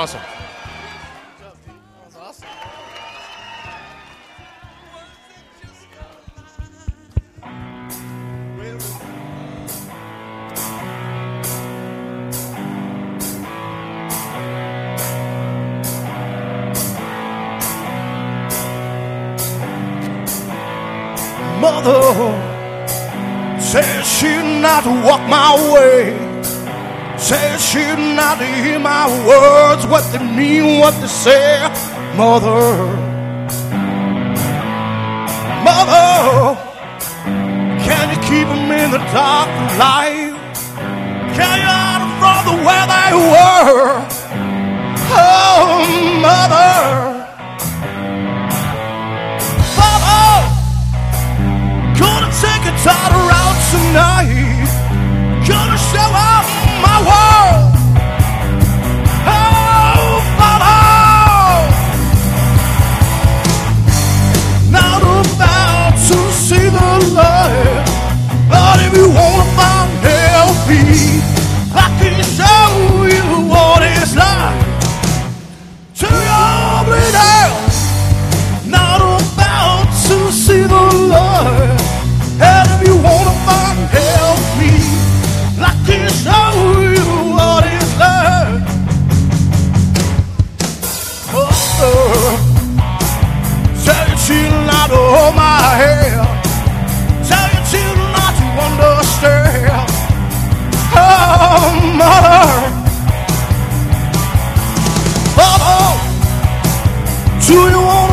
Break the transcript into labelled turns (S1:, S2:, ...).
S1: awesome.
S2: That was awesome.
S3: Mother says she'd not walk my way, says she'd not hear my words, what they mean, what they say. Mother, Mother, can you keep them in the dark of life? Can you hide them from the way they were? Oh, Mother, gonna take a daughter out tonight, gonna show up my world. Oh, Father, not about to see the light, but if you wanna find healthy, I can show you what it's like to your bleed out. Not about to see the light. And if you wanna find help me, I can show you what it's like. Mother, tell your children not to hold my hair, tell your children not to understand. Oh, Mother, Mother, do you want